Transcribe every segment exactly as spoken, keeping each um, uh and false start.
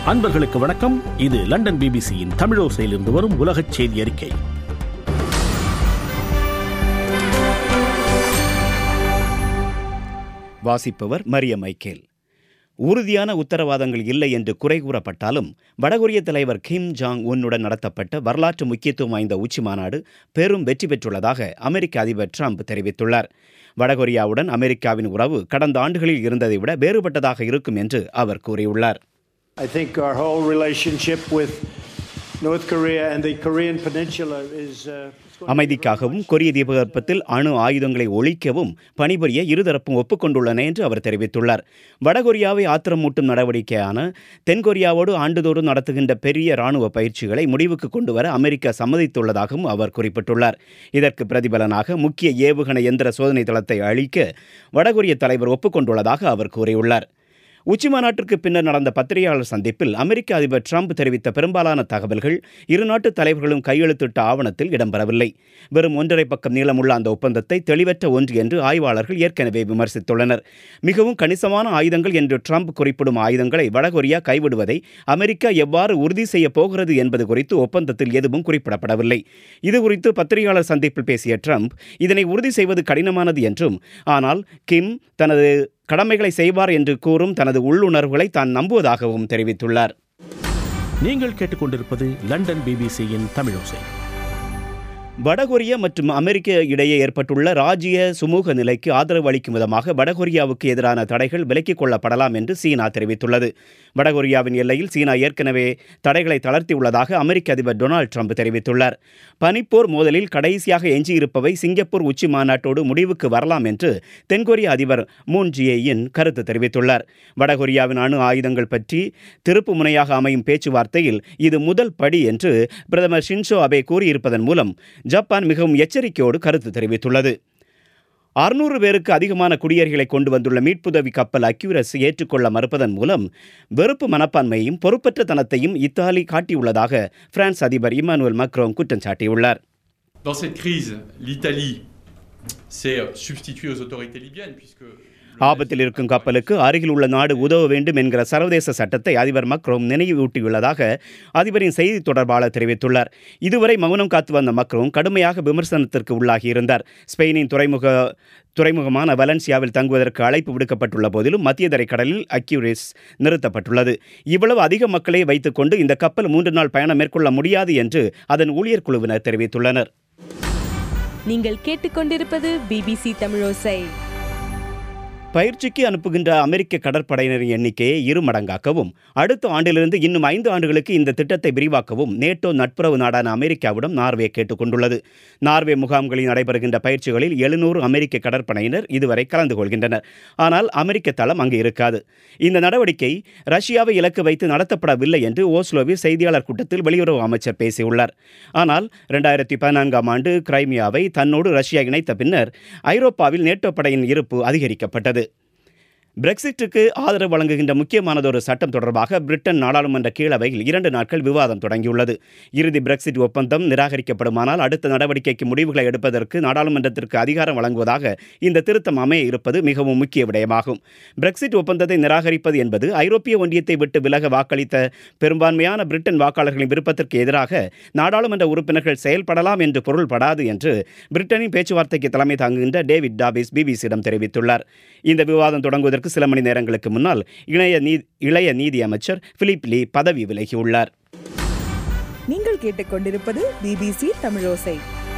அன்பர்களுக்கு வணக்கம். இது லண்டன் பிபிசியின் தமிழோசையிலிருந்து வரும் உலகச் செய்தி அறிக்கை. வாசிப்பவர் மரிய மைக்கேல். உறுதியான உத்தரவாதங்கள் இல்லை என்று குறை கூறப்பட்டாலும் வடகொரிய தலைவர் கிம் ஜாங் உன்னுடன் நடத்தப்பட்ட வரலாற்று முக்கியத்துவம் வாய்ந்த உச்சி மாநாடு பெரும் வெற்றி பெற்றுள்ளதாக அமெரிக்க அதிபர் ட்ரம்ப் தெரிவித்துள்ளார். வடகொரியாவுடன் அமெரிக்காவின் உறவு கடந்த ஆண்டுகளில் இருந்ததை விட வேறுபட்டதாக இருக்கும் என்று அவர் கூறியுள்ளார். I think our whole relationship with North Korea and the Korean Peninsula is அமைதிக்காகவும் கொரிய தீபகற்பத்தில் அணு ஆயுதங்களை ஒழிக்கவும் பணிபுரிய இருதரப்பும் ஒப்புக்கொண்டுள்ளன என்று அவர் தெரிவித்துள்ளார். வடகொரியாவை ஆத்திரமூட்டும் நடவடிக்கையான தென்கொரியாவோடு ஆண்டுதோறும் நடத்துகின்ற பெரிய இராணுவ பயிற்சிகளை முடிவுக்கு கொண்டுவர அமெரிக்கா சம்மதித்துள்ளதாகவும் அவர் குறிப்பிட்டுள்ளார். இதற்கு பிரதிபலனாக முக்கிய ஏவுகணை எந்திர சோதனை தளத்தை அழிக்க வடகொரிய தலைவர் ஒப்புக்கொண்டுள்ளதாக அவர் கூறியுள்ளார். உச்சிமாநாட்டிற்கு பின்னர் நடந்த பத்திரிகையாளர் சந்திப்பில் அமெரிக்க அதிபர் ட்ரம்ப் தெரிவித்த பெரும்பாலான தகவல்கள் இரு நாட்டு தலைவர்களும் கையெழுத்திட்ட ஆவணத்தில் இடம்பெறவில்லை. வெறும் ஒன்றரை பக்கம் நீளமுள்ள அந்த ஒப்பந்தத்தை தெளிவற்ற ஒன்று என்று ஆய்வாளர்கள் ஏற்கனவே விமர்சித்துள்ளனர். மிகவும் கணிசமான ஆயுதங்கள் என்று ட்ரம்ப் குறிப்பிடும் ஆயுதங்களை வடகொரியா கைவிடுவதை அமெரிக்கா எவ்வாறு உறுதி செய்ய போகிறது என்பது குறித்து ஒப்பந்தத்தில் எதுவும் குறிப்பிடப்படவில்லை. இதுகுறித்து பத்திரிகையாளர் சந்திப்பில் பேசிய ட்ரம்ப் இதனை உறுதி செய்வது கடினமானது என்றும், ஆனால் கிம் தனது கடமைகளை செய்வார் என்று கூறும் தனது உள்ளுணர்வுகளை தான் நம்புவதாகவும் தெரிவித்துள்ளார். நீங்கள் கேட்டுக்கொண்டிருப்பது லண்டன் பிபிசியின் தமிழோசை. வடகொரியா மற்றும் அமெரிக்க இடையே ஏற்பட்டுள்ள ராஜ்ய சுமூக நிலைக்கு ஆதரவு அளிக்கும் விதமாக வடகொரியாவுக்கு எதிரான தடைகள் விலக்கிக் கொள்ளப்படலாம் என்று சீனா தெரிவித்துள்ளது. வடகொரியாவின் எல்லையில் சீனா ஏற்கனவே தடைகளை தளர்த்தியுள்ளதாக அமெரிக்க அதிபர் டொனால்டு ட்ரம்ப் தெரிவித்துள்ளார். பனிப்போர் மோதலில் கடைசியாக எஞ்சியிருப்பவை சிங்கப்பூர் உச்சி மாநாட்டோடு முடிவுக்கு வரலாம் என்று தென்கொரிய அதிபர் மூன் ஜே-இன் கருத்து தெரிவித்துள்ளார். வடகொரியாவின் அணு ஆயுதங்கள் பற்றி திருப்பு முனையாக அமையும் பேச்சுவார்த்தையில் இது முதல் படி என்று பிரதமர் ஷின்சோ அபே கூறியிருப்பதன் மூலம் ஜப்பான் மிகவும் எச்சரிக்கையோடு கருத்து தெரிவித்துள்ளது. அறுநூறு பேருக்கு அதிகமான குடியேறிகளை கொண்டு வந்துள்ள மீட்புதவி கப்பல் அக்யூரஸ் ஏற்றுக்கொள்ள மறுப்பதன் மூலம் வெறுப்பு மனப்பான்மையையும் பொறுப்பற்ற தனத்தையும் இத்தாலி காட்டியுள்ளதாக பிரான்ஸ் அதிபர் இமானுவேல் மக்ரோன் குற்றம் சாட்டியுள்ளார். Dans cette crise, l'Italie s'est substituée aux autorités libyennes puisque ஆபத்தில் இருக்கும் கப்பலுக்கு அருகில் உள்ள நாடு உதவ வேண்டும் என்கிற சர்வதேச சட்டத்தை அதிபர் மக்ரோன் நினைவூட்டியுள்ளதாக அதிபரின் செய்தி தொடர்பாளர் தெரிவித்துள்ளார். இதுவரை மௌனம் காத்து வந்த மக்ரோன் கடுமையாக விமர்சனத்திற்கு உள்ளாகியிருந்தார். ஸ்பெயினின் துறைமுக துறைமுகமான வலன்சியாவில் தங்குவதற்கு அழைப்பு விடுக்கப்பட்டுள்ள போதிலும் மத்திய தரைக்கடலில் அக்யூரஸ் நிறுத்தப்பட்டுள்ளது. இவ்வளவு அதிக மக்களை வைத்துக்கொண்டு இந்த கப்பல் மூன்று நாள் பயணம் மேற்கொள்ள முடியாது என்று அதன் ஊழியர் குழுவினர் தெரிவித்துள்ளனர். நீங்கள் கேட்டுக்கொண்டிருப்பது பிபிசி தமிழோசை. பயிற்சிக்கு அனுப்புகின்ற அமெரிக்க கடற்படையினரின் எண்ணிக்கையை இரு மடங்காக்கவும் அடுத்த ஆண்டிலிருந்து இன்னும் ஐந்து ஆண்டுகளுக்கு இந்த திட்டத்தை விரிவாக்கவும் நேட்டோ நட்புறவு நாடான அமெரிக்காவிடம் நார்வே கேட்டுக்கொண்டுள்ளது. நார்வே முகாம்களில் நடைபெறுகின்ற பயிற்சிகளில் எழுநூறு அமெரிக்க கடற்படையினர் இதுவரை கலந்து கொள்கின்றனர். ஆனால் அமெரிக்க தளம் அங்கு இருக்காது. இந்த நடவடிக்கை ரஷ்யாவை இலக்கு வைத்து நடத்தப்படவில்லை என்று ஓஸ்லோவில் செய்தியாளர் கூட்டத்தில் வெளியுறவு அமைச்சர் பேசியுள்ளார். ஆனால் இரண்டாயிரத்தி பதினான்காம் ஆண்டு கிரைமியாவை தன்னோடு ரஷ்யா இணைத்த பின்னர் ஐரோப்பாவில் நேட்டோ படையின் இருப்பு அதிகரிக்கப்பட்டது. பிரெக்சிட்டுக்கு ஆதரவு வழங்குகின்ற முக்கியமானதொரு சட்டம் தொடர்பாக பிரிட்டன் நாடாளுமன்ற கீழவையில் இரண்டு நாட்கள் விவாதம் தொடங்கியுள்ளது. இறுதி பிரெக்சிட் ஒப்பந்தம் நிராகரிக்கப்படுமானால் அடுத்த நடவடிக்கைக்கு முடிவுகளை எடுப்பதற்கு நாடாளுமன்றத்திற்கு அதிகாரம் வழங்குவதாக இந்த திருத்தம் அமைய இருப்பது மிகவும் முக்கிய விடயமாகும். பிரெக்சிட் ஒப்பந்தத்தை நிராகரிப்பது என்பது ஐரோப்பிய ஒன்றியத்தை விட்டு விலக வாக்களித்த பெரும்பான்மையான பிரிட்டன் வாக்காளர்களின் விருப்பத்திற்கு எதிராக நாடாளுமன்ற உறுப்பினர்கள் செயல்படலாம் என்று பொருள்படாது என்று பிரிட்டனின் பேச்சுவார்த்தைக்கு தலைமை தாங்குகின்ற டேவிட் டாபிஸ் பிபிசியிடம் தெரிவித்துள்ளார். இந்த விவாதம் தொடங்குவதற்கு சில மணி நேரங்களுக்கு முன்னால் இளைய நீதி இளைய நீதி அமைச்சர் பிலிப் லீ பதவி விலகியுள்ளார். நீங்கள் கேட்டுக்கொண்டிருப்பது பிபிசி தமிழோசை.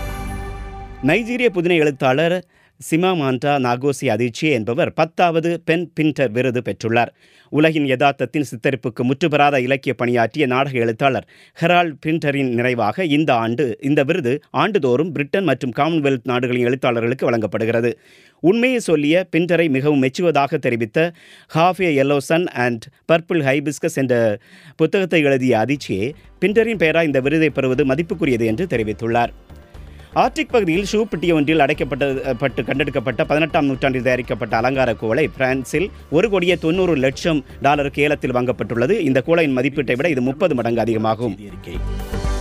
நைஜீரிய புதின எழுத்தாளர் சிமாமாண்டா நாகோசி அதிர்ச்சி என்பவர் பத்தாவது பென் பின்டர் விருது பெற்றுள்ளார். உலகின் யதார்த்தத்தின் சித்தரிப்புக்கு முற்றுபெறாத இலக்கிய பணியாற்றிய நாடக எழுத்தாளர் ஹெரால்ட் பின்டரின் நிறைவாக இந்த ஆண்டு இந்த விருது ஆண்டுதோறும் பிரிட்டன் மற்றும் காமன்வெல்த் நாடுகளின் எழுத்தாளர்களுக்கு வழங்கப்படுகிறது. உண்மையை சொல்லிய பின்டரை மிகவும் மெச்சுவதாக தெரிவித்த half a yellow sun and purple hibiscus என்ற புத்தகத்தை எழுதிய அதிர்ச்சியே பின்டரின் பெயராக இந்த விருதை பெறுவது மதிப்புக்குரியது என்று தெரிவித்துள்ளார். ஆர்டிக் பகுதியில் ஷூ பெட்டி ஒன்றில் அடைக்கப்பட்டு கண்டெடுக்கப்பட்ட பதினெட்டாம் நூற்றாண்டில் தயாரிக்கப்பட்ட அலங்கார கூளை பிரான்சில் ஒரு கோடியே தொண்ணூறு லட்சம் டாலருக்கு ஏலத்தில் வாங்கப்பட்டுள்ளது. இந்த கூளையின் மதிப்பீட்டை விட இது முப்பது மடங்கு அதிகமாகும்.